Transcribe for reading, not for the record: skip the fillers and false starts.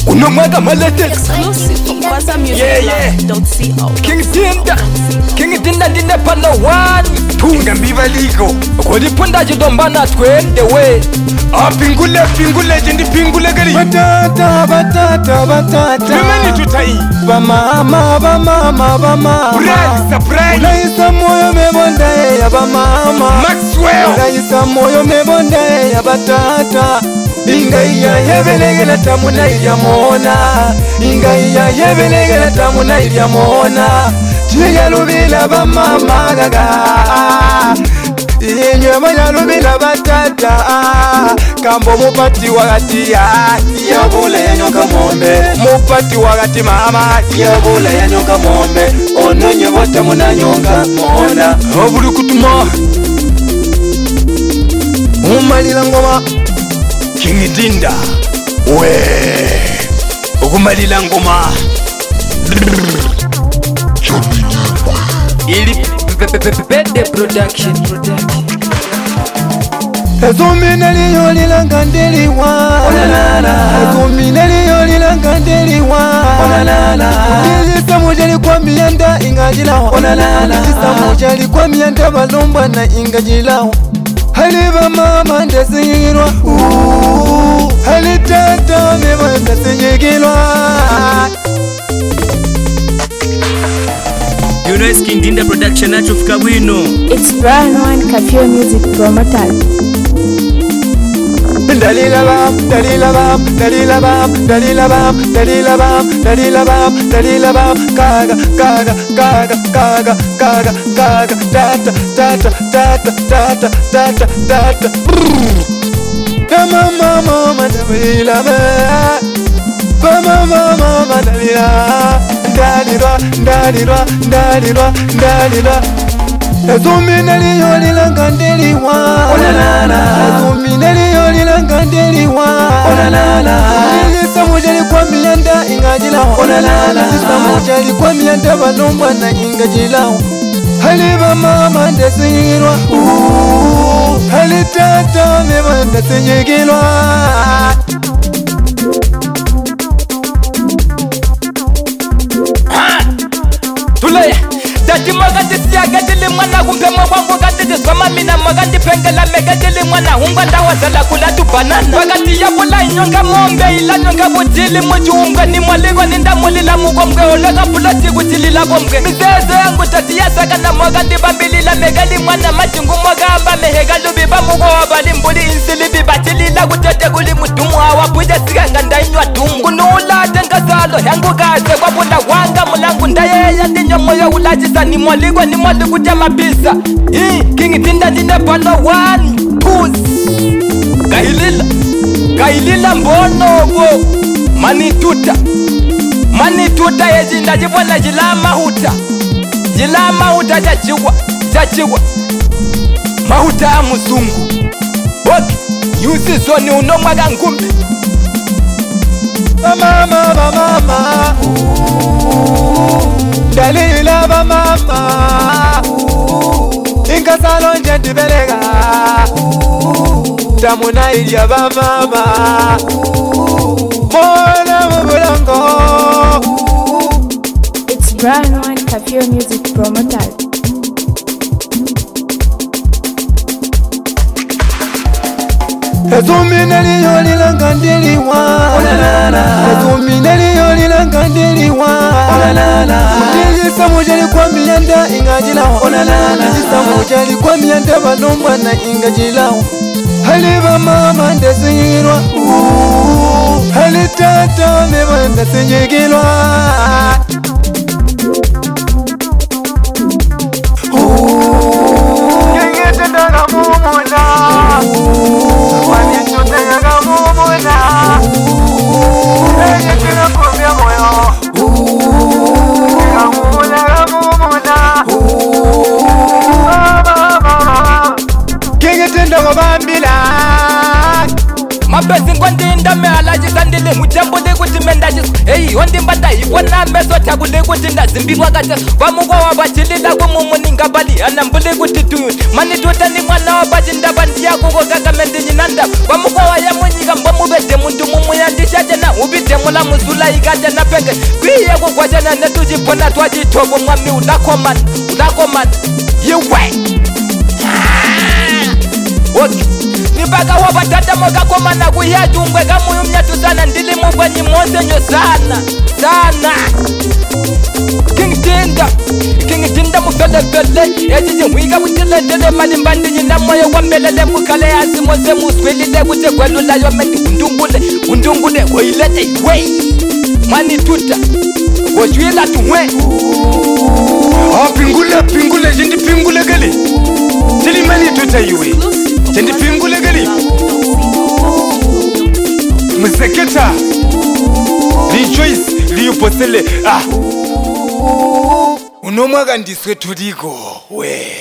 unomweka malete Exclusive from BazaMusicLab.co. King Dinda ndine pano 1 2 mbivaliko kodipunda chidombana twende we apingule pingule kali batata mimeni tutai bamama surprise ulaisa moyo mebonda ya bamama Maxwell ulaisa moyo mebonda ya batata ingaiya yebelegela tamuna ilyamona ingaiya yebelegela tamuna ilyamona chiyalubila bamama gaga inywe bayalubila batata kambo mupati wakati yabula yanyoka mombe mupati wakati mama yabula yanyoka mombe ononye bota munanyonga mona obuli kutuma umalila ngoma King Dinda we okumalila ngoma ili pede production ezumine liyo lilangandeliwa ezumine liyo lilangandeliwa ijisamuja likwa miyanda ingajilaho ijisamuja likwa miyanda balumbwana ingajilaho haliba mama ndesiyirwa halitata meba ndesiyigilwa You know it's King Dinda production atufika bwino. It's Brian One Kafio Music Promoter. Dalila bam kaga tata mama dalila mama dalila ezumine liyo lilangandeliwa ezumine liyo lilangandeliwa ijisamuja likwa miyanda ingajilaho ijisamuja likwa miyanda balumbwana ingajilaho haliba mama ndesiyirwa halitata meba ndesiyigilwa tulaya dati magandi siyagadili mwana kumpema kwangu gadili swama mina magandi pengela megadili mwana hungwa ndawazala kulatu banana wakati ya pula inyonga mombe ila nyonga butili mujunga ni mwaligwa nindamulila mugomge olega pulati kutilila bomge mizezo yangu tati ya saka na magandi bambilila megali mwana majungu mwagamba mehegalu biba mugo wabali mbuli insili bibatilila kutete kuli mudumu hawa puja siganga ndainywa dumu kunula tenga salo yangu kaze kwa pula wanga mulangu ndayeya dinyo moyo ulajisa ni mwaligwa ni mwaligu jama pisa King Dinda ndine pano 1 2 kailila mbonogo manituta yezinda jibona jila mahuta chachiwa mahuta ya muzungu oki yusi zoni unomwaga ngumbi bamama dalila bamama inkasalo nje ndibelega tamuna ilya bamama mona mubulango. It's Brian One Kafio Music Promoter. ezumine liyo lilangandeliwa ezumine liyo lilangandeliwa ijisamuja likwa miyanda ingajilaho ijisamuja likwa miyanda balumbwana ingajilaho haliba mama ndesiyirwa halitata meba ndesiyigilwa yengetendaga mumuna wanitutengaga mumuna yengetena kumya moyo ngamumuna yengetendaga bambila mapesi ngwandinda mehalajisa ndili mujambuli kuti mendajisa eyi ondimbata ikona meso takuli kuti ndazimbirwa kate vamukwa wabachilila kumumuninga bali anambuli kuti tuyuni manitutani mwana wabachindaba ndiyakukokaka mendinyinanda vamukwa wayamunyika mbomuvede muntu mumuyandishachena ubite mula la muzula ikade na penge kwiye kukwajana netujipona twajitobo mwami ulakomana yewe okay nibaka wabatata mokakomana kuyajungwe kamuyumnyatu sana ndili mugwanyi monsenyo sana King Tinda mufelefele ejiji mwiga kutiletele malimbandi nyina moyo wambelele mukale asi mose muswelile kute kwelula yometi undungule woilete iwei mani tuta wojwila tuwe pingule jindi pingule gali jili mani tuta iwe jindi pingule gali mseketa rejoice liyupostele unomwaga ndiswe tuliko we